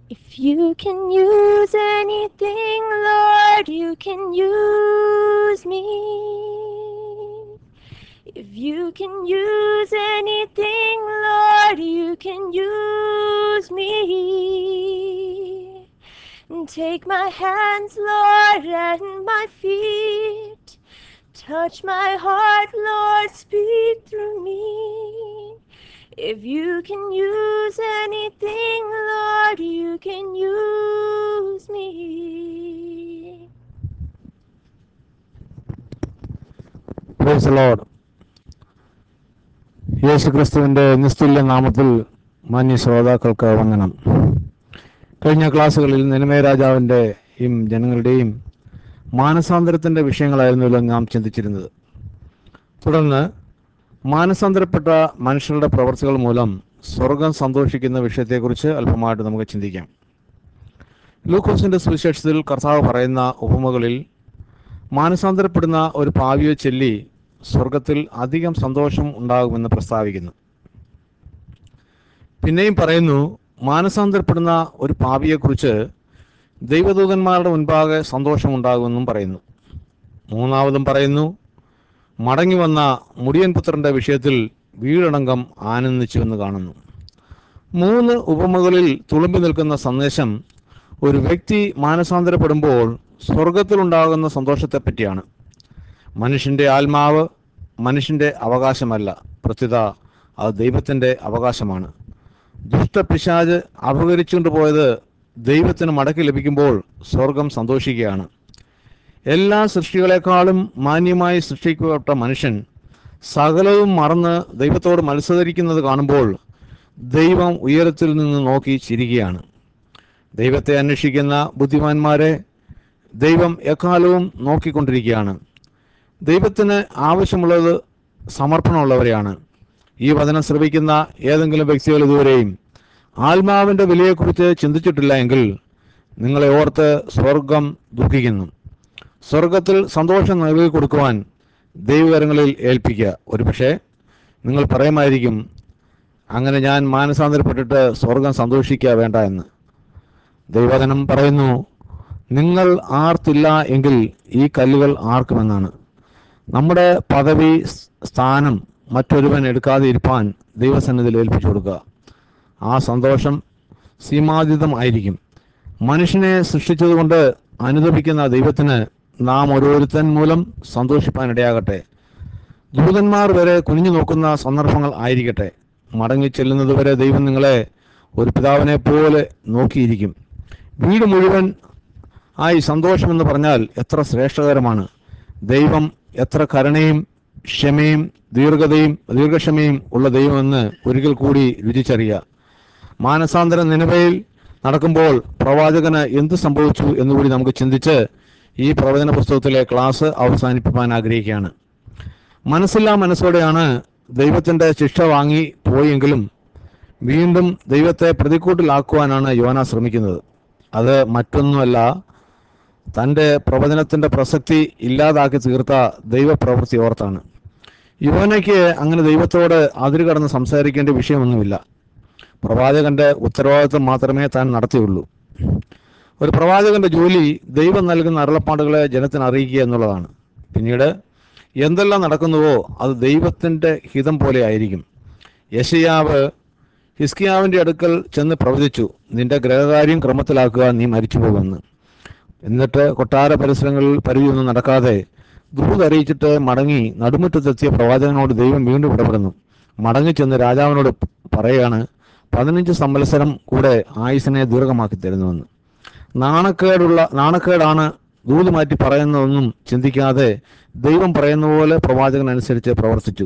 If you can use anything, Lord, you can use me. If you can use anything, Lord, you can use me. Take my hands, Lord, and my feet. Touch my heart, Lord, speak through me. If you can use anything, Lord, you can use me. Praise the lord. യേശുക്രിസ്തുവിൻ്റെ നിസ്തുല്യ നാമത്തിൽ മാന്യ ശ്രോതാക്കൾക്ക് വന്ദനം. കഴിഞ്ഞ ക്ലാസ്സുകളിൽ നിനമേ രാജാവിൻ്റെയും ജനങ്ങളുടെയും മാനസാന്തരത്തിൻ്റെ വിഷയങ്ങളായിരുന്നല്ലോ നാം ചിന്തിച്ചിരുന്നത്. തുടർന്ന് മാനസാന്തരപ്പെട്ട മനുഷ്യരുടെ പ്രവർത്തികൾ മൂലം സ്വർഗം സന്തോഷിക്കുന്ന വിഷയത്തെക്കുറിച്ച് അല്പമായിട്ട് നമുക്ക് ചിന്തിക്കാം. ലൂക്കോസിൻ്റെ സുവിശേഷത്തിൽ കർത്താവ് പറയുന്ന ഉപമകളിൽ മാനസാന്തരപ്പെടുന്ന ഒരു പാവിയെ ചൊല്ലി സ്വർഗത്തിൽ അധികം സന്തോഷം ഉണ്ടാകുമെന്ന് പ്രസ്താവിക്കുന്നു. പിന്നെയും പറയുന്നു, മാനസാന്തരപ്പെടുന്ന ഒരു പാപിയെക്കുറിച്ച് ദൈവദൂതന്മാരുടെ മുൻപാകെ സന്തോഷമുണ്ടാകുമെന്നും പറയുന്നു. മൂന്നാമതും പറയുന്നു, മടങ്ങി വന്ന മുടിയൻ പുത്രൻ്റെ വിഷയത്തിൽ വീടടങ്കം ആനന്ദിച്ചുവെന്ന് കാണുന്നു. മൂന്ന് ഉപമകളിൽ തുളുമ്പി നിൽക്കുന്ന സന്ദേശം ഒരു വ്യക്തി മാനസാന്തരപ്പെടുമ്പോൾ സ്വർഗത്തിലുണ്ടാകുന്ന സന്തോഷത്തെപ്പറ്റിയാണ്. മനുഷ്യൻ്റെ ആത്മാവ് മനുഷ്യൻ്റെ അവകാശമല്ല, പ്രത്യുത അത് ദൈവത്തിൻ്റെ അവകാശമാണ്. ദുഷ്ടപിശാച് അപഹരിച്ചുകൊണ്ട് പോയത് ദൈവത്തിന് മടക്കി ലഭിക്കുമ്പോൾ സ്വർഗം സന്തോഷിക്കുകയാണ്. എല്ലാ സൃഷ്ടികളെക്കാളും മാന്യമായി സൃഷ്ടിക്കപ്പെട്ട മനുഷ്യൻ സകലവും മറന്ന് ദൈവത്തോട് മത്സരിക്കുന്നത് കാണുമ്പോൾ ദൈവം ഉയരത്തിൽ നിന്ന് നോക്കി ചിരിക്കുകയാണ്. ദൈവത്തെ അന്വേഷിക്കുന്ന ബുദ്ധിമാന്മാരെ ദൈവം എക്കാലവും നോക്കിക്കൊണ്ടിരിക്കുകയാണ്. ദൈവത്തിന് ആവശ്യമുള്ളത് സമർപ്പണമുള്ളവരെയാണ്. ഈ വചനം ശ്രവിക്കുന്ന ഏതെങ്കിലും വ്യക്തികൾ ഇതുവരെയും ആത്മാവിൻ്റെ വിലയെക്കുറിച്ച് ചിന്തിച്ചിട്ടില്ല എങ്കിൽ നിങ്ങളെ ഓർത്ത് സ്വർഗം ദുഃഖിക്കുന്നു. സ്വർഗത്തിൽ സന്തോഷം നൽകി കൊടുക്കുവാൻ ദൈവകരങ്ങളിൽ ഏൽപ്പിക്കുക. ഒരുപക്ഷെ നിങ്ങൾ പറയുമായിരിക്കും, അങ്ങനെ ഞാൻ മാനസാന്തരപ്പെട്ടിട്ട് സ്വർഗം സന്തോഷിക്കുക വേണ്ട എന്ന്. ദൈവവചനം പറയുന്നു, നിങ്ങൾ ആർത്തില്ല എങ്കിൽ ഈ കല്ലുകൾ ആർക്കുമെന്നാണ്. നമ്മുടെ പദവി സ്ഥാനം മറ്റൊരുവൻ എടുക്കാതെ ഇരിപ്പാൻ ദൈവസന്നിധിയിൽ ഏൽപ്പിച്ചു കൊടുക്കുക. ആ സന്തോഷം സീമാതീതമായിരിക്കും. മനുഷ്യനെ സൃഷ്ടിച്ചതുകൊണ്ട് അനുദപിക്കുന്ന ദൈവത്തിന് നാം ഓരോരുത്തൻ മൂലം സന്തോഷിപ്പാനിടയാകട്ടെ. ദൂതന്മാർ വരെ കുനിഞ്ഞു നോക്കുന്ന സന്ദർഭങ്ങൾ ആയിരിക്കട്ടെ. മടങ്ങി ചെല്ലുന്നതുവരെ ദൈവം നിങ്ങളെ ഒരു പിതാവിനെ പോലെ നോക്കിയിരിക്കും. വീട് മുഴുവൻ ആയി സന്തോഷമെന്ന് പറഞ്ഞാൽ എത്ര ശ്രേഷ്ഠകരമാണ്. ദൈവം എത്ര കരുണയും ക്ഷമയും ദീർഘക്ഷമയും ഉള്ള ദൈവമെന്ന് ഒരിക്കൽ കൂടി രുചിച്ചറിയുക. മാനസാന്തരം നിനവയിൽ നടക്കുമ്പോൾ പ്രവാചകന് എന്ത് സംഭവിച്ചു എന്നുകൂടി നമുക്ക് ചിന്തിച്ച് ഈ പ്രവചന പുസ്തകത്തിലെ ക്ലാസ് അവസാനിപ്പിക്കാൻ ആഗ്രഹിക്കുകയാണ്. മനസ്സില്ലാ മനസ്സോടെയാണ് ദൈവത്തിൻ്റെ ശിക്ഷ വാങ്ങി പോയെങ്കിലും വീണ്ടും ദൈവത്തെ പ്രതിക്കൂട്ടിലാക്കുവാനാണ് യോന ശ്രമിക്കുന്നത്. അത് മറ്റൊന്നുമല്ല, തൻ്റെ പ്രവചനത്തിൻ്റെ പ്രസക്തി ഇല്ലാതാക്കി തീർത്ത ദൈവപ്രവൃത്തി ഓർത്താണ്. യോനയ്ക്ക് അങ്ങനെ ദൈവത്തോട് അതിരുകടന്ന് സംസാരിക്കേണ്ട വിഷയമൊന്നുമില്ല. പ്രവാചകന്റെ ഉത്തരവാദിത്വം മാത്രമേ താൻ നടത്തിയുള്ളൂ. ഒരു പ്രവാചകന്റെ ജോലി ദൈവം നൽകുന്ന അരുളപ്പാടുകളെ ജനത്തിന് അറിയിക്കുക എന്നുള്ളതാണ്. പിന്നീട് എന്തെല്ലാം നടക്കുന്നുവോ അത് ദൈവത്തിൻ്റെ ഹിതം പോലെ ആയിരിക്കും. യെശയ്യാവ് ഹിസ്കിയാവിൻ്റെ അടുക്കൽ ചെന്ന് പ്രവചിച്ചു, നിന്റെ ഗ്രഹകാര്യം ക്രമത്തിലാക്കുക, നീ മരിച്ചു പോകുമെന്ന്. എന്നിട്ട് കൊട്ടാര പരിസരങ്ങളിൽ പരിധിയൊന്നും നടക്കാതെ ദൂത് അറിയിച്ചിട്ട് മടങ്ങി നടുമുറ്റത്തെത്തിയ പ്രവാചകനോട് ദൈവം വീണ്ടും ഇടപെടുന്നു. മടങ്ങിച്ചെന്ന് രാജാവിനോട് പറയുകയാണ്, 15 സംവത്സരം കൂടെ ആയുസിനെ ദീർഘമാക്കി തരുന്നുവെന്ന്. നാണക്കേടാണ് ദൂത് മാറ്റി പറയുന്നതൊന്നും ചിന്തിക്കാതെ ദൈവം പറയുന്ന പോലെ പ്രവാചകൻ അനുസരിച്ച് പ്രവർത്തിച്ചു.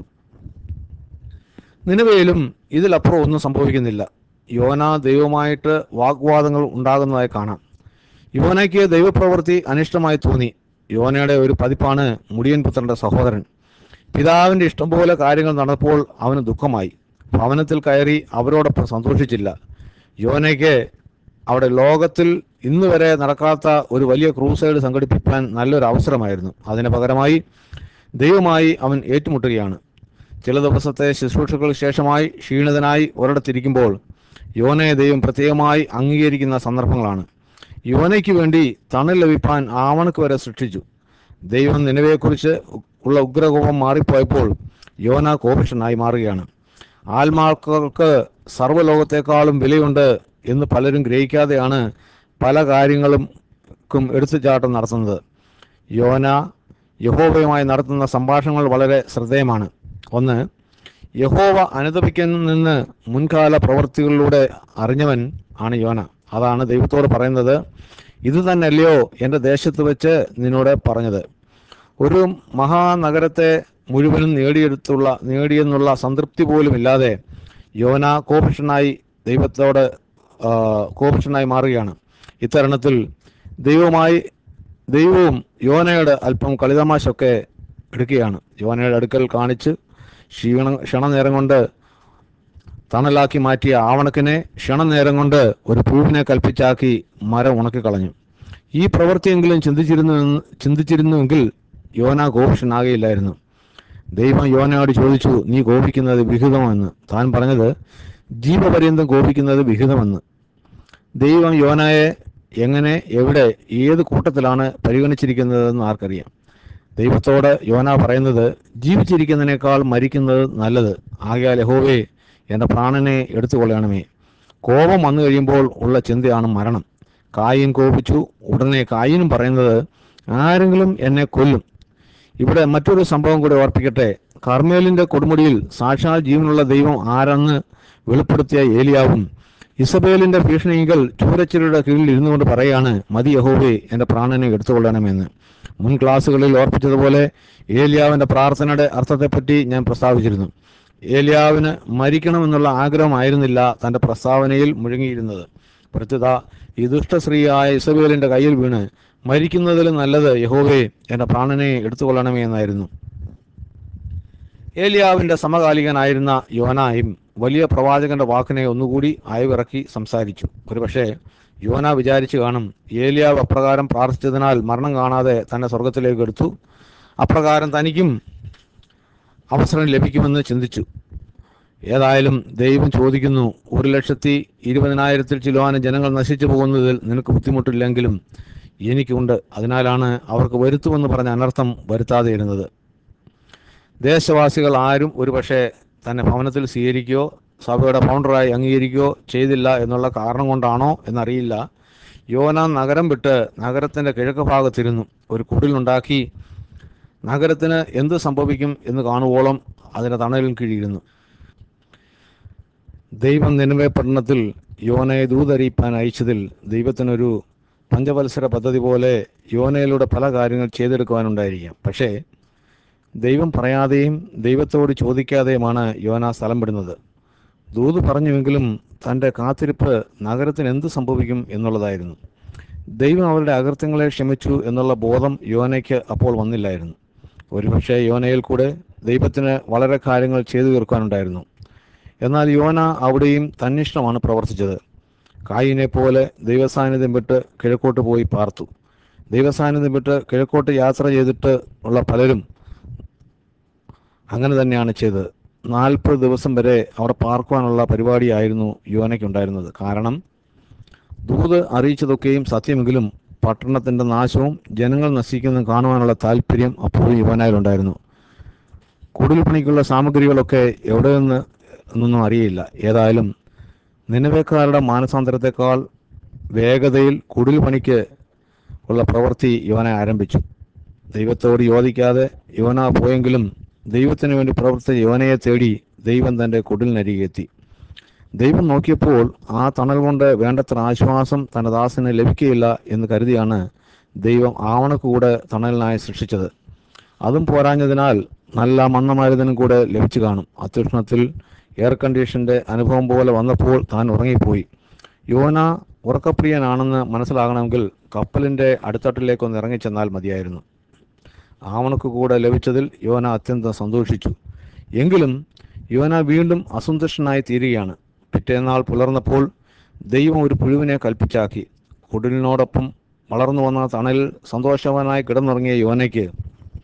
നിനവേലും ഇതിലപ്പുറം ഒന്നും സംഭവിക്കുന്നില്ല. യോന ദൈവമായിട്ട് വാഗ്വാദങ്ങൾ ഉണ്ടാകുന്നതായി കാണാം. യോനയ്ക്ക് ദൈവപ്രവൃത്തി അനിഷ്ടമായി തോന്നി. യോനയുടെ ഒരു പതിപ്പാണ് മുടിയൻ പുത്രൻ്റെ സഹോദരൻ. പിതാവിൻ്റെ ഇഷ്ടം പോലെ കാര്യങ്ങൾ നടന്നപ്പോൾ അവന് ദുഃഖമായി. ഭവനത്തിൽ കയറി അവരോടൊപ്പം സന്തോഷിച്ചില്ല. യോനയ്ക്ക് അവിടെ ലോകത്തിൽ ഇന്ന് വരെ നടക്കാത്ത ഒരു വലിയ ക്രൂസൈഡ് സംഘടിപ്പിക്കാൻ നല്ലൊരു അവസരമായിരുന്നു. അതിന് പകരമായി ദൈവമായി അവൻ ഏറ്റുമുട്ടുകയാണ്. ചില ദിവസത്തെ ശുശ്രൂഷകൾക്ക് ശേഷമായി ക്ഷീണിതനായി ഒരിടത്തിരിക്കുമ്പോൾ യോനയെ ദൈവം പ്രത്യേകമായി അംഗീകരിക്കുന്ന സന്ദർഭങ്ങളാണ്. യോനയ്ക്ക് വേണ്ടി തണൽ ലഭിപ്പാൻ ആവണക്ക് വരെ സൃഷ്ടിച്ചു. ദൈവം നിനവയെക്കുറിച്ച് ഉള്ള ഉഗ്രകോപം മാറിപ്പോയപ്പോൾ യോന കോപിഷ്ഠനായി മാറുകയാണ്. ആത്മാക്കൾക്ക് സർവ്വലോകത്തെക്കാളും വിലയുണ്ട് എന്ന് പലരും ഗ്രഹിക്കാതെയാണ് പല കാര്യങ്ങൾക്കും എടുത്തുചാട്ടം നടത്തുന്നത്. യോന യഹോവയുമായി നടത്തുന്ന സംഭാഷണങ്ങൾ വളരെ ശ്രദ്ധേയമാണ്. ഒന്ന്, യഹോവ അനുതപിക്കുന്നെന്ന് മുൻകാല പ്രവൃത്തികളിലൂടെ അറിഞ്ഞവൻ ആണ് യോന. അതാണ് ദൈവത്തോട് പറയുന്നത്, ഇത് തന്നെയല്ലയോ എൻ്റെ ദേശത്ത് വെച്ച് നിന്നോട് പറഞ്ഞത്. ഒരു മഹാനഗരത്തെ മുഴുവനും നേടിയെന്നുള്ള സംതൃപ്തി പോലും ഇല്ലാതെ യോന കോപിഷ്ഠനായി ദൈവത്തോട് കോപിഷ്ഠനായി മാറുകയാണ്. ഇത്തരുണത്തിൽ ദൈവവും യോനയോട് അല്പം കളിതമാശൊക്കെ എടുക്കുകയാണ്. യോനയുടെ അടുക്കൽ കാണിച്ച് ക്ഷണനേരം കൊണ്ട് തണലാക്കി മാറ്റിയ ആവണക്കിനെ ക്ഷണനേരം കൊണ്ട് ഒരു പൂവിനെ കൽപ്പിച്ചാക്കി മരം ഉണക്കിക്കളഞ്ഞു. ഈ പ്രവൃത്തിയെങ്കിലും ചിന്തിച്ചിരുന്നുവെങ്കിൽ യോന കോപിഷ്ഠനാകയില്ലായിരുന്നു. ദൈവം യോനയോട് ചോദിച്ചു, നീ കോപിക്കുന്നത് വിഹിതമെന്ന്. താൻ പറഞ്ഞത്, ജീവപര്യന്തം കോപിക്കുന്നത് വിഹിതമെന്ന്. ദൈവം യോനയെ എങ്ങനെ, എവിടെ, ഏത് കൂട്ടത്തിലാണ് പരിഗണിച്ചിരിക്കുന്നതെന്ന് ആർക്കറിയാം. ദൈവത്തോട് യോന പറയുന്നത്, ജീവിച്ചിരിക്കുന്നതിനേക്കാൾ മരിക്കുന്നത് നല്ലത്. ആകയാൽ യഹോവേ, എൻ്റെ പ്രാണനെ എടുത്തുകൊള്ളണമേ. കോപം വന്നു കഴിയുമ്പോൾ ഉള്ള ചിന്തയാണ് മരണം. കായീൻ കോപിച്ചു. ഉടനെ കായീനും പറയുന്നത്, ആരെങ്കിലും എന്നെ കൊല്ലും. ഇവിടെ മറ്റൊരു സംഭവം കൂടി ഓർപ്പിക്കട്ടെ. കർമ്മേലിന്റെ കൊടുമുടിയിൽ സാക്ഷാൽ ജീവനുള്ള ദൈവം ആരെന്ന് വെളിപ്പെടുത്തിയ ഏലിയാവും ഇസബേലിന്റെ ഭീഷണികൾ ചൂരച്ചിലയുടെ കീഴിൽ ഇരുന്നു കൊണ്ട് പറയാണ്, മതി യഹോവേ, എൻ്റെ പ്രാണനെ എടുത്തുകൊള്ളണമെന്ന്. മുൻ ക്ലാസ്സുകളിൽ ഓർപ്പിച്ചതുപോലെ ഏലിയാവിന്റെ പ്രാർത്ഥനയുടെ അർത്ഥത്തെപ്പറ്റി ഞാൻ പ്രസ്താവിച്ചിരുന്നു. ഏലിയാവിന് മരിക്കണമെന്നുള്ള ആഗ്രഹമായിരുന്നില്ല തൻ്റെ പ്രസ്താവനയിൽ മുഴങ്ങിയിരുന്നത്. പ്രത്യുത ഈ ദുഷ്ടശ്രീയായ ഇസബേലിന്റെ കയ്യിൽ വീണ് മരിക്കുന്നതിലും നല്ലത് യഹോവേ, എൻ്റെ പ്രാണനെ എടുത്തുകൊള്ളണമേ എന്നായിരുന്നു. ഏലിയാവിന്റെ സമകാലികനായിരുന്ന യോനായും വലിയ പ്രവാചകന്റെ വാക്കിനെ ഒന്നുകൂടി അയവിറക്കി സംസാരിച്ചു. ഒരുപക്ഷെ യോന വിചാരിച്ചു കാണും, ഏലിയാവ് അപ്രകാരം പ്രാർത്ഥിച്ചതിനാൽ മരണം കാണാതെ തന്നെ സ്വർഗത്തിലേക്ക് എടുത്തു, അപ്രകാരം തനിക്കും അവസരം ലഭിക്കുമെന്ന് ചിന്തിച്ചു. ഏതായാലും ദൈവം ചോദിക്കുന്നു, 1,20,000 ചിലവാനും ജനങ്ങൾ നശിച്ചു പോകുന്നതിൽ നിനക്ക് ബുദ്ധിമുട്ടില്ലെങ്കിലും എനിക്കുണ്ട്. അതിനാലാണ് അവർക്ക് വരുത്തുമെന്ന് പറഞ്ഞ അനർത്ഥം വരുത്താതെ ഇരുന്നത്. ദേശവാസികൾ ആരും ഒരുപക്ഷെ തന്നെ ഭവനത്തിൽ സ്വീകരിക്കുകയോ സഭയുടെ ഫൗണ്ടറായി അംഗീകരിക്കുകയോ ചെയ്തില്ല എന്നുള്ള കാരണം കൊണ്ടാണോ എന്നറിയില്ല. യോന നഗരം വിട്ട് നഗരത്തിൻ്റെ കിഴക്ക് ഭാഗത്തിരുന്നു. ഒരു കുടിലുണ്ടാക്കി നഗരത്തിന് എന്ത് സംഭവിക്കും എന്ന് കാണുവോളം അതിൻ്റെ തണലിൽ കീഴിയിരുന്നു. ദൈവം നിനവെ പട്ടണത്തിൽ യോനയെ ദൂതറിയിപ്പാൻ അയച്ചതിൽ ദൈവത്തിനൊരു പഞ്ചവത്സര പദ്ധതി പോലെ യോനയിലൂടെ പല കാര്യങ്ങൾ ചെയ്തെടുക്കുവാനുണ്ടായിരിക്കാം. പക്ഷേ ദൈവം പറയാതെയും ദൈവത്തോട് ചോദിക്കാതെയുമാണ് യോന സ്ഥലം വിടുന്നത്. ദൂത് പറഞ്ഞുവെങ്കിലും തൻ്റെ കാത്തിരിപ്പ് നഗരത്തിന് എന്ത് സംഭവിക്കും എന്നുള്ളതായിരുന്നു. ദൈവം അവരുടെ അകൃത്യങ്ങളെ ക്ഷമിച്ചു എന്നുള്ള ബോധം യോനയ്ക്ക് അപ്പോൾ വന്നില്ലായിരുന്നു. ഒരുപക്ഷെ യോനയിൽ കൂടെ ദൈവത്തിന് വളരെ കാര്യങ്ങൾ ചെയ്തു തീർക്കാനുണ്ടായിരുന്നു. എന്നാൽ യോന അവിടെയും തന്നിഷ്ടമാണ് പ്രവർത്തിച്ചത്. കായീനെ പോലെ ദൈവസാന്നിധ്യം വിട്ട് കിഴക്കോട്ട് പോയി പാർത്തു. ദൈവസാന്നിധ്യം വിട്ട് കിഴക്കോട്ട് യാത്ര ചെയ്തിട്ട് ഉള്ള പലരും അങ്ങനെ തന്നെയാണ് ചെയ്തത്. 40 ദിവസം വരെ അവിടെ പാർക്കുവാനുള്ള പരിപാടിയായിരുന്നു യോനയ്ക്കുണ്ടായിരുന്നത്. കാരണം ദൂത് അറിയിച്ചതൊക്കെയും സത്യമെങ്കിലും പട്ടണത്തിൻ്റെ നാശവും ജനങ്ങൾ നശിക്കുന്നതും കാണുവാനുള്ള താല്പര്യം അപ്പോഴും യോനയിലുണ്ടായിരുന്നു. കുടിൽപ്പണിക്കുള്ള സാമഗ്രികളൊക്കെ എവിടെ നിന്നൊന്നും അറിയില്ല. ഏതായാലും നിനവേക്കാരുടെ മാനസാന്തരത്തെക്കാൾ വേഗതയിൽ കുടിൽപ്പണിക്ക് ഉള്ള പ്രവൃത്തി യോന ആരംഭിച്ചു. ദൈവത്തോട് യോജിക്കാതെ യോന പോയെങ്കിലും ദൈവത്തിന് വേണ്ടി പ്രവർത്തിച്ച യോനയെ തേടി ദൈവം തൻ്റെ കുടിലിനരികെത്തി. ദൈവം നോക്കിയപ്പോൾ ആ തണൽ കൊണ്ട് വേണ്ടത്ര ആശ്വാസം തൻ്റെ ദാസന് ലഭിക്കുകയില്ല എന്ന് കരുതിയാണ് ദൈവം ആവണക്കൂടെ തണലിനായി സൃഷ്ടിച്ചത്. അതും പോരാഞ്ഞതിനാൽ നല്ല മന്ദമരുതനും കൂടെ ലഭിച്ചു കാണും. അത്യുഷ്ണത്തിൽ എയർ കണ്ടീഷൻ്റെ അനുഭവം പോലെ വന്നപ്പോൾ താൻ ഉറങ്ങിപ്പോയി. യോന ഉറക്കപ്രിയനാണെന്ന് മനസ്സിലാകണമെങ്കിൽ കപ്പലിൻ്റെ അടിത്തട്ടിലേക്കൊന്ന് ഇറങ്ങിച്ചെന്നാൽ മതിയായിരുന്നു. ആവണക്ക് കൂടെ ലഭിച്ചതിൽ യോന അത്യന്തം സന്തോഷിച്ചു. എങ്കിലും യോന വീണ്ടും അസന്തുഷ്ടനായി തീരുകയാണ്. പിറ്റേന്നാൾ പുലർന്നപ്പോൾ ദൈവം ഒരു പുഴുവിനെ കൽപ്പിച്ചാക്കി. കുടിലിനോടൊപ്പം വളർന്നു വന്ന തണലിൽ സന്തോഷവാനായി കിടന്നുറങ്ങിയ യോനയ്ക്ക്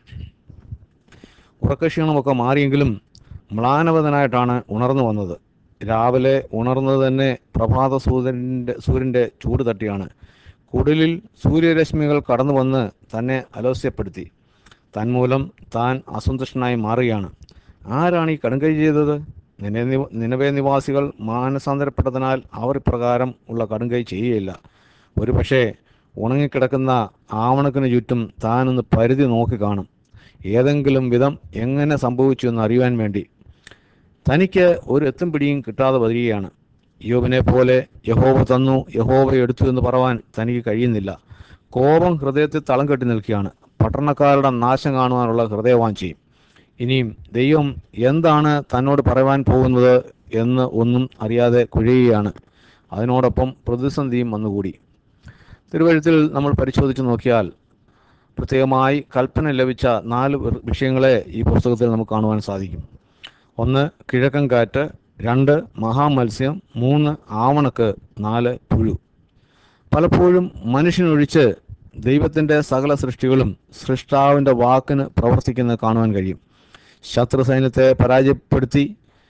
ഉറക്കക്ഷീണമൊക്കെ മാറിയെങ്കിലും മ്ലാനവതനായിട്ടാണ് ഉണർന്നു വന്നത്. രാവിലെ ഉണർന്നത് തന്നെ സൂര്യൻ്റെ ചൂട് തട്ടിയാണ്. കുടിലിൽ സൂര്യരശ്മികൾ കടന്നു വന്ന് തന്നെ അലോസ്യപ്പെടുത്തി. തന്മൂലം താൻ അസന്തുഷ്ടനായി മാറുകയാണ്. ആരാണ് ഈ കടുങ്കൈ ചെയ്തത്? നിനവേ നിവാസികൾ മാനസാന്തരപ്പെട്ടതിനാൽ അവർ ഇപ്രകാരം ഉള്ള കടുങ്കൈ ചെയ്യുകയില്ല. ഒരുപക്ഷെ ഉണങ്ങിക്കിടക്കുന്ന ആവണക്കിന് ചുറ്റും താനൊന്ന് പരിധി നോക്കി കാണും, ഏതെങ്കിലും വിധം എങ്ങനെ സംഭവിച്ചു എന്ന് അറിയുവാൻ വേണ്ടി. തനിക്ക് ഒരു എത്തും പിടിയും കിട്ടാതെ വരികയാണ്. യോബിനെ പോലെ യഹോവ തന്നു യഹോവ എടുത്തു എന്ന് പറവാൻ തനിക്ക് കഴിയുന്നില്ല. കോപം ഹൃദയത്തിൽ തളം കെട്ടി നിൽക്കുകയാണ്. പട്ടണക്കാരുടെ നാശം കാണുവാനുള്ള ഹൃദയവാഞ്ചയും. ഇനിയും ദൈവം എന്താണ് തന്നോട് പറയുവാൻ പോകുന്നത് എന്ന് ഒന്നും അറിയാതെ കുഴയുകയാണ്. അതിനോടൊപ്പം പ്രതിസന്ധിയും വന്നുകൂടി. തിരുവഴുത്തിൽ നമ്മൾ പരിശോധിച്ച് നോക്കിയാൽ പ്രത്യേകമായി കൽപ്പന ലഭിച്ച 4 വിഷയങ്ങളെ ഈ പുസ്തകത്തിൽ നമുക്ക് കാണുവാൻ സാധിക്കും. 1 കിഴക്കൻ കാറ്റ്, 2 മഹാമത്സ്യം, 3 ആവണക്ക്, 4 പുഴു. പലപ്പോഴും മനുഷ്യനൊഴിച്ച് ദൈവത്തിൻ്റെ സകല സൃഷ്ടികളും സൃഷ്ടാവിൻ്റെ വാക്കിന് പ്രവർത്തിക്കുന്നത് കാണുവാൻ കഴിയും. ശത്രു സൈന്യത്തെ പരാജയപ്പെടുത്തിയ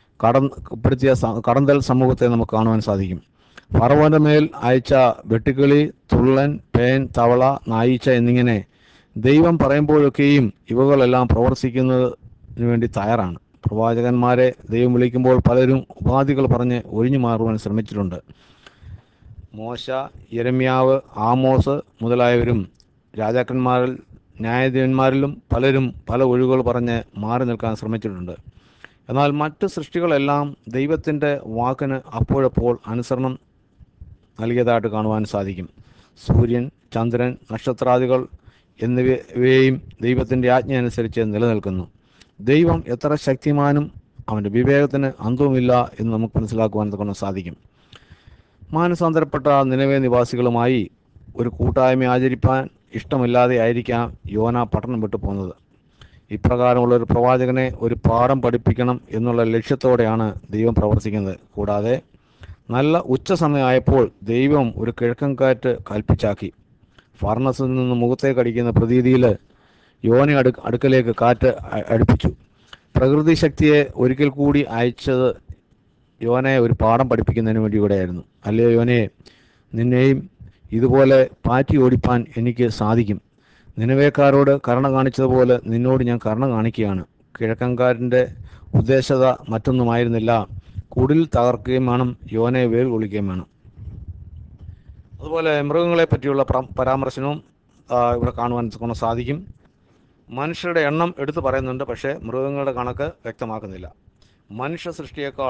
കടന്തൽ സമൂഹത്തെ നമുക്ക് കാണുവാൻ സാധിക്കും. ഫറവോന്റെ മേൽ അയച്ച വെട്ടുക്കിളി, തുള്ളൻ, പേൻ, തവള, നായീച്ച എന്നിങ്ങനെ ദൈവം പറയുമ്പോഴൊക്കെയും ഇവകളെല്ലാം പ്രവർത്തിക്കുന്നതിന് വേണ്ടി തയ്യാറാണ്. പ്രവാചകന്മാരെ ദൈവം വിളിക്കുമ്പോൾ പലരും ഉപാധികൾ പറഞ്ഞ് ഒഴിഞ്ഞു മാറുവാൻ ശ്രമിച്ചിട്ടുണ്ട്. മോശ, യെരമ്യാവ്, ആമോസ് മുതലായവരും രാജാക്കന്മാരിൽ ന്യായാധിപന്മാരിലും പലരും പല ഒഴിവുകൾ പറഞ്ഞ് മാറി നിൽക്കാൻ ശ്രമിച്ചിട്ടുണ്ട്. എന്നാൽ മറ്റ് സൃഷ്ടികളെല്ലാം ദൈവത്തിൻ്റെ വാക്കിന് അപ്പോഴപ്പോൾ അനുസരണം നൽകിയതായിട്ട് കാണുവാൻ സാധിക്കും. സൂര്യൻ, ചന്ദ്രൻ, നക്ഷത്രാദികൾ എന്നിവയും ദൈവത്തിൻ്റെ ആജ്ഞ അനുസരിച്ച് നിലനിൽക്കുന്നു. ദൈവം എത്ര ശക്തിമാനും അവൻ്റെ വിവേകത്തിന് അന്തവുമില്ല എന്ന് നമുക്ക് മനസ്സിലാക്കുവാൻ കൊണ്ട് സാധിക്കും. മാനസാന്തരപ്പെട്ട നിനവേ നിവാസികളുമായി ഒരു കൂട്ടായ്മ ആചരിപ്പാൻ ഇഷ്ടമില്ലാതെ ആയിരിക്കാം യോന പട്ടണം വിട്ടു പോകുന്നത്. ഇപ്രകാരമുള്ള ഒരു പ്രവാചകനെ ഒരു പാഠം പഠിപ്പിക്കണം എന്നുള്ള ലക്ഷ്യത്തോടെയാണ് ദൈവം പ്രവർത്തിക്കുന്നത്. കൂടാതെ നല്ല ഉച്ച സമയമായപ്പോൾ ദൈവം ഒരു കിഴക്കൻ കാറ്റ് കൽപ്പിച്ചാക്കി. ഫർണസിൽ നിന്ന് മുഖത്തേക്ക് അടിക്കുന്ന പ്രതീതിയിൽ യോനെ അടുക്കലേക്ക് കാറ്റ് അടുപ്പിച്ചു. പ്രകൃതി ശക്തിയെ ഒരിക്കൽ കൂടി അയച്ചത് യോനയെ ഒരു പാഠം പഠിപ്പിക്കുന്നതിന് വേണ്ടി കൂടെയായിരുന്നു. അല്ലയോ യോനയെ, നിന്നെയും ഇതുപോലെ പാറ്റി ഓടിപ്പാൻ എനിക്ക് സാധിക്കും. നിനവേക്കാരോട് കരുണ കാണിച്ചതുപോലെ നിന്നോട് ഞാൻ കരുണ കാണിക്കുകയാണ്. കിഴക്കൻകാരൻ്റെ ഉദ്ദേശത മറ്റൊന്നുമായിരുന്നില്ല, കുടിൽ തകർക്കുകയും വേണം, യോനയെ വേൽ കൊള്ളിക്കുകയും വേണം. അതുപോലെ മൃഗങ്ങളെ പറ്റിയുള്ള പരാമർശനവും ഇവിടെ കാണുവാൻ സാധിക്കും. മനുഷ്യരുടെ എണ്ണം എടുത്തു പറയുന്നുണ്ട്, പക്ഷേ മൃഗങ്ങളുടെ കണക്ക് വ്യക്തമാക്കുന്നില്ല. മനുഷ്യ സൃഷ്ടിയേക്കാൾ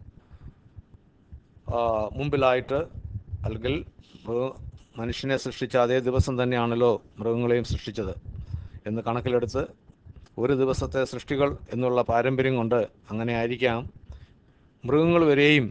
മുമ്പിലായിട്ട്, അല്ലെങ്കിൽ മനുഷ്യനെ സൃഷ്ടിച്ച അതേ ദിവസം തന്നെയാണല്ലോ മൃഗങ്ങളെയും സൃഷ്ടിച്ചത് എന്ന് കണക്കിലെടുത്ത് ഒരു ദിവസത്തെ സൃഷ്ടികൾ എന്നുള്ള പാരമ്പര്യം കൊണ്ട് അങ്ങനെ ആയിരിക്കാം മൃഗങ്ങൾ വരെയും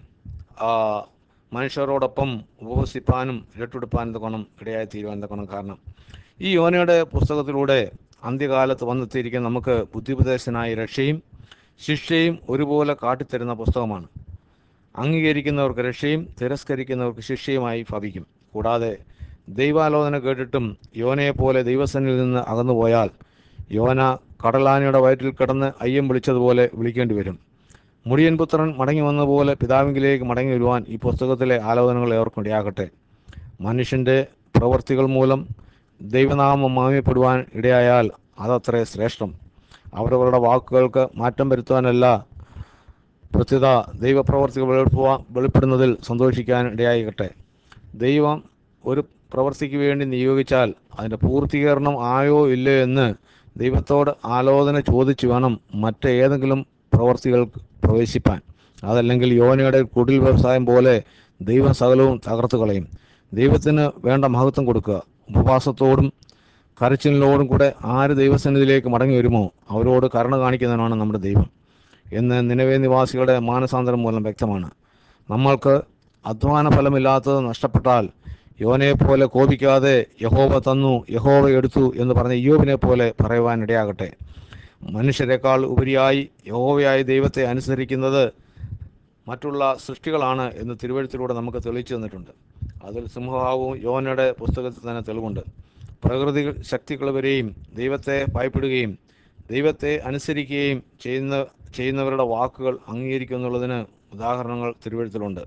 മനുഷ്യരോടൊപ്പം ഉപവസിപ്പാനും ഇരട്ടെടുപ്പാനും തക്കണം ഇടയായി തീരുവാൻ തക്കണം. കാരണം ഈ യോനയുടെ പുസ്തകത്തിലൂടെ അന്ത്യകാലത്ത് വന്നെത്തിയിരിക്കുന്ന നമുക്ക് ബുദ്ധിപദേശനായ രക്ഷയും ശിക്ഷയും ഒരുപോലെ കാട്ടിത്തരുന്ന പുസ്തകമാണ്. അംഗീകരിക്കുന്നവർക്ക് രക്ഷയും തിരസ്കരിക്കുന്നവർക്ക് ശിക്ഷയുമായി ഭവിക്കും. കൂടാതെ ദൈവാലോചന കേട്ടിട്ടും യോനയെപ്പോലെ ദൈവസന്നിധിയിൽ നിന്ന് അകന്നുപോയാൽ യോന കടലാനയുടെ വയറ്റിൽ കിടന്ന് അയ്യം വിളിച്ചതുപോലെ വിളിക്കേണ്ടി വരും. മുടിയൻ പുത്രൻ മടങ്ങി വന്നതുപോലെ പിതാവിങ്കിലേക്ക് മടങ്ങി വരുവാൻ ഈ പുസ്തകത്തിലെ ആലോചനകൾ ഏവർക്കും ഇടയാകട്ടെ. മനുഷ്യൻ്റെ പ്രവൃത്തികൾ മൂലം ദൈവനാമം മാമ്യപ്പെടുവാൻ ഇടയായാൽ അതത്രേ ശ്രേഷ്ഠം. അവരവരുടെ വാക്കുകൾക്ക് മാറ്റം വരുത്തുവാനല്ല, പ്രത്യുത ദൈവപ്രവർത്തികൾ വെളിപ്പെടുന്നതിൽ സന്തോഷിക്കാൻ ഇടയായിക്കട്ടെ. ദൈവം ഒരു പ്രവൃത്തിക്ക് വേണ്ടി നിയോഗിച്ചാൽ അതിൻ്റെ പൂർത്തീകരണം ആയോ ഇല്ലയോ എന്ന് ദൈവത്തോട് ആലോചന ചോദിച്ചു വേണം മറ്റേതെങ്കിലും പ്രവൃത്തികൾക്ക് പ്രവേശിപ്പാൻ. അതല്ലെങ്കിൽ യോനയുടെ കുടിൽ വ്യവസായം പോലെ ദൈവം സകലവും തകർത്തു കളയും. ദൈവത്തിന് വേണ്ട മഹത്വം കൊടുക്കുക. ഉപവാസത്തോടും കരച്ചിലിനോടും കൂടെ ആര് ദൈവസന്നിധിയിലേക്ക് മടങ്ങി വരുമോ അവരോട് കരുണ കാണിക്കുന്നവനാണ് നമ്മുടെ ദൈവം എന്ന് നിനവേ നിവാസികളുടെ മാനസാന്തരം മൂലം വ്യക്തമാണ്. നമ്മൾക്ക് അധ്വാന ഫലമില്ലാത്തത് നഷ്ടപ്പെട്ടാൽ യോനയെപ്പോലെ കോപിക്കാതെ യഹോവ തന്നു യഹോവ എടുത്തു എന്ന് പറഞ്ഞ ഇയ്യോബിനെ പോലെ പറയുവാൻ ഇടയാകട്ടെ. മനുഷ്യരെക്കാൾ ഉപരിയായി യഹോവയായ ദൈവത്തെ അനുസരിക്കുന്നത് മറ്റുള്ള സൃഷ്ടികളാണ് എന്ന് തിരുവഴുത്തിലൂടെ നമുക്ക് തെളിയിച്ചു തന്നിട്ടുണ്ട്. അതിൽ സിംഹഭാവവും യോനയുടെ പുസ്തകത്തിൽ തന്നെ തെളിവുണ്ട്. പ്രകൃതി ശക്തികൾ വരെയും ദൈവത്തെ ഭയപ്പെടുകയും ദൈവത്തെ അനുസരിക്കുകയും ചെയ്യുന്നവരുടെ വാക്കുകൾ അംഗീകരിക്കുക എന്നുള്ളതിന് ഉദാഹരണങ്ങൾ തിരുവഴുത്തിലുണ്ട്.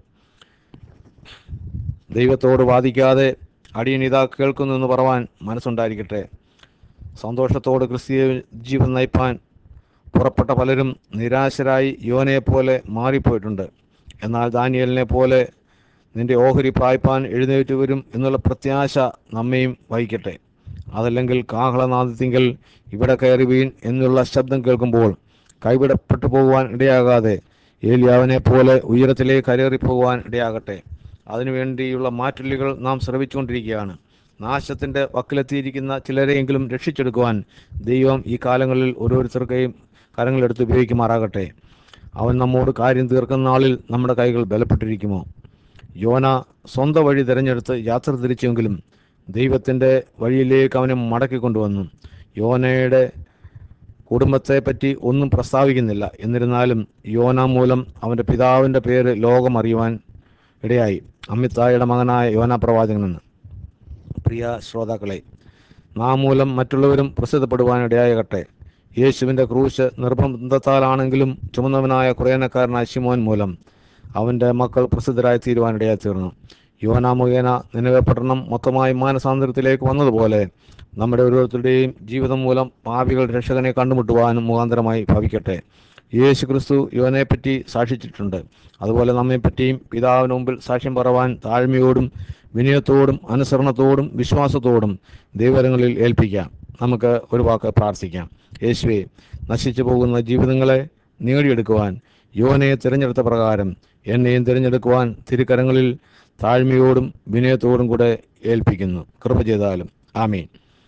ദൈവത്തോട് വാദിക്കാതെ അടിയൻ ഇതാ കേൾക്കുന്നു എന്ന് പറവാൻ മനസ്സുണ്ടായിരിക്കട്ടെ. സന്തോഷത്തോട് ക്രിസ്തീയ ജീവിതം നയിപ്പാൻ പുറപ്പെട്ട പലരും നിരാശരായി യോനയെപ്പോലെ മാറിപ്പോയിട്ടുണ്ട്. എന്നാൽ ദാനിയേലിനെ പോലെ നിന്റെ ഓഹരി പായ്പാൻ എഴുന്നേറ്റ് വരും എന്നുള്ള പ്രത്യാശ നമ്മയും വഹിക്കട്ടെ. അതല്ലെങ്കിൽ കാഹളനാദത്തിങ്കൽ ഇവിടെ കയറി വീൺ എന്നുള്ള ശബ്ദം കേൾക്കുമ്പോൾ കൈവിടപ്പെട്ടു പോകുവാൻ ഇടയാകാതെ ഏലിയാവിനെ പോലെ ഉയരത്തിലേക്ക് കരേറി പോകുവാൻ ഇടയാകട്ടെ. അതിനുവേണ്ടിയുള്ള മാറ്റുള്ളികൾ നാം ശ്രമിച്ചുകൊണ്ടിരിക്കുകയാണ്. നാശത്തിൻ്റെ വക്കിലെത്തിയിരിക്കുന്ന ചിലരെയെങ്കിലും രക്ഷിച്ചെടുക്കുവാൻ ദൈവം ഈ കാലങ്ങളിൽ ഓരോരുത്തർക്കെയും കരങ്ങളെടുത്ത് ഉപയോഗിക്കുമാറാകട്ടെ. അവൻ നമ്മോട് കാര്യം തീർക്കുന്ന നാളിൽ നമ്മുടെ കൈകൾ ബലപ്പെട്ടിരിക്കുമോ? യോന സ്വന്തം വഴി തിരഞ്ഞെടുത്ത് യാത്ര തിരിച്ചെങ്കിലും ദൈവത്തിൻ്റെ വഴിയിലേക്ക് അവനെ മടക്കിക്കൊണ്ടുവന്നു. യോനയുടെ കുടുംബത്തെപ്പറ്റി ഒന്നും പ്രസ്താവിക്കുന്നില്ല. എന്നിരുന്നാലും യോന മൂലം അവൻ്റെ പിതാവിൻ്റെ പേര് ലോകം അറിയുവാൻ ഇടയായി, അമിത്തായുടെ മകനായ യോന പ്രവാചകനെന്ന്. പ്രിയ ശ്രോതാക്കളെ, നാം മൂലം മറ്റുള്ളവരും പ്രസിദ്ധപ്പെടുവാനിടയാകട്ടെ. യേശുവിൻ്റെ ക്രൂശ് നിർബന്ധത്താലാണെങ്കിലും ചുമന്നവനായ കുറേനക്കാരനായ ശിമോൻ മൂലം അവൻ്റെ മക്കൾ പ്രസിദ്ധരായി തീരുവാനിടയായി തീർന്നു. യോന മുഖേന നിനവെ പട്ടണം മൊത്തമായി മാനസാന്തരത്തിലേക്ക് വന്നതുപോലെ നമ്മുടെ ഓരോരുത്തരുടെയും ജീവിതം മൂലം പാപികൾ രക്ഷകനെ കണ്ടുമുട്ടുവാനും മുഖാന്തരമായി ഭവിക്കട്ടെ. യേശു ക്രിസ്തു യോനയെപ്പറ്റി സാക്ഷിച്ചിട്ടുണ്ട്. അതുപോലെ നമ്മെപ്പറ്റിയും പിതാവിന് മുമ്പിൽ സാക്ഷ്യം പറവാൻ താഴ്മയോടും വിനയത്തോടും അനുസരണത്തോടും വിശ്വാസത്തോടും ദൈവകരങ്ങളിൽ ഏൽപ്പിക്കാം. നമുക്ക് ഒരു വാക്ക് പ്രാർത്ഥിക്കാം. യേശുവേ, നശിച്ചു പോകുന്ന ജീവിതങ്ങളെ നേടിയെടുക്കുവാൻ യോനയെ തിരഞ്ഞെടുത്ത പ്രകാരം എന്നെയും തിരഞ്ഞെടുക്കുവാൻ തിരുക്കരങ്ങളിൽ താഴ്മയോടും വിനയത്തോടും കൂടെ ഏൽപ്പിക്കുന്നു. കൃപ ചെയ്താലും ആമീൻ.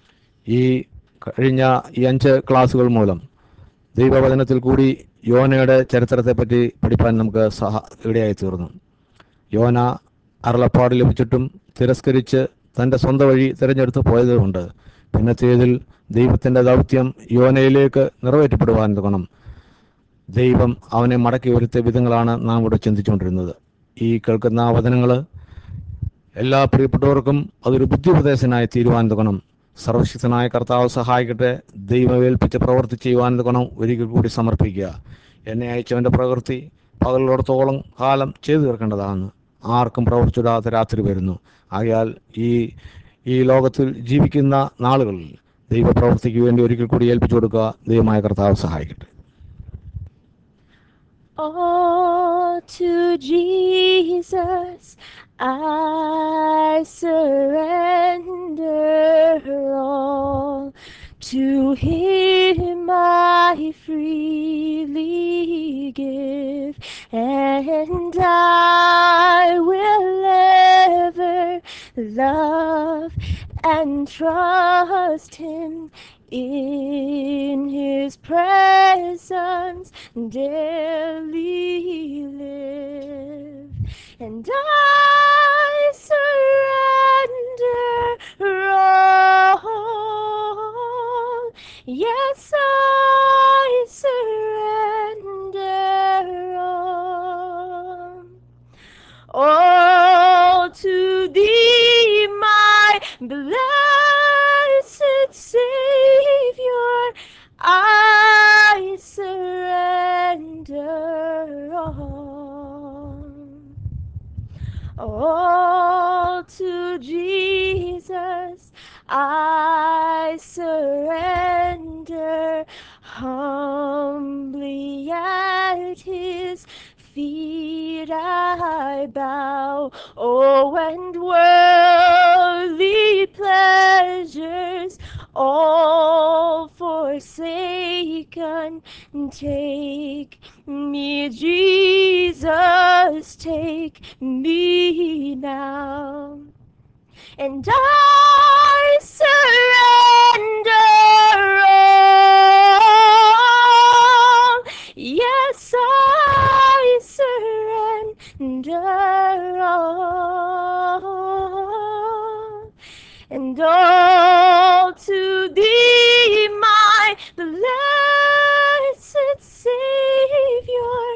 ഈ കഴിഞ്ഞ ഈ 5 ക്ലാസ്സുകൾ മൂലം ദൈവവചനത്തിൽ കൂടി യോനയുടെ ചരിത്രത്തെപ്പറ്റി പഠിപ്പാൻ നമുക്ക് ഇടയായി തീർന്നു. യോന അരുളപ്പാട് ലഭിച്ചിട്ടും തിരസ്കരിച്ച് തൻ്റെ സ്വന്തം വഴി തിരഞ്ഞെടുത്ത് പോയതുകൊണ്ട് പിന്നത്തേതിൽ ദൈവത്തിൻ്റെ ദൗത്യം യോനയിലേക്ക് നിറവേറ്റപ്പെടുവാൻ തുടങ്ങണം. ദൈവം അവനെ മടക്കി വരുത്തിയ വിധങ്ങളാണ് നാം ഇവിടെ ചിന്തിച്ചുകൊണ്ടിരുന്നത്. ഈ കേൾക്കുന്ന വചനങ്ങൾ എല്ലാ പ്രിയപ്പെട്ടവർക്കും അതൊരു ബുദ്ധിപദേശനായി തീരുവാൻ തുടങ്ങണം. സർവശക്തനായ കർത്താവ് സഹായിക്കട്ടെ. ദൈവം ഏൽപ്പിച്ച് പ്രവൃത്തി ചെയ്യുവാൻ തുടങ്ങണം. ഒരിക്കൽ കൂടി സമർപ്പിക്കുക. എന്നെ അയച്ചവൻ്റെ പ്രവൃത്തി പകലോടത്തോളം കാലം ചെയ്തു തീർക്കേണ്ടതാണ്. ആർക്കും പ്രവർത്തിച്ചിടാത്ത രാത്രി വരുന്നു. ആകയാൽ ഈ ലോകത്തിൽ ജീവിക്കുന്ന നാളുകളിൽ ദൈവപ്രവൃത്തിക്ക് വേണ്ടി ഒരിക്കൽ കൂടി ഏൽപ്പിച്ചു കൊടുക്കുക. ദൈവമായ കർത്താവ് സഹായിക്കട്ടെ. All to Jesus I surrender, all to Him I freely give, and I will ever love and trust Him in His presence daily live. And I surrender all. Yes, I surrender all to Thee, my blessed Savior. I surrender all to Jesus I surrender, humbly at His feet I bow. Oh, and worldly pleasures all forsaken, take me, Jesus, take me now. And I surrender all. Yes, I surrender all. And all to Thee, my blessed Savior,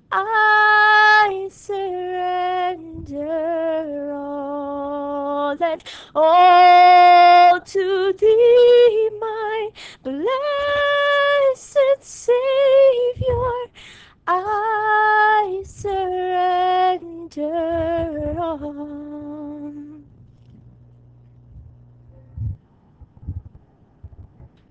I surrender all. And all to Thee, my blessed Savior, I surrender surrender all.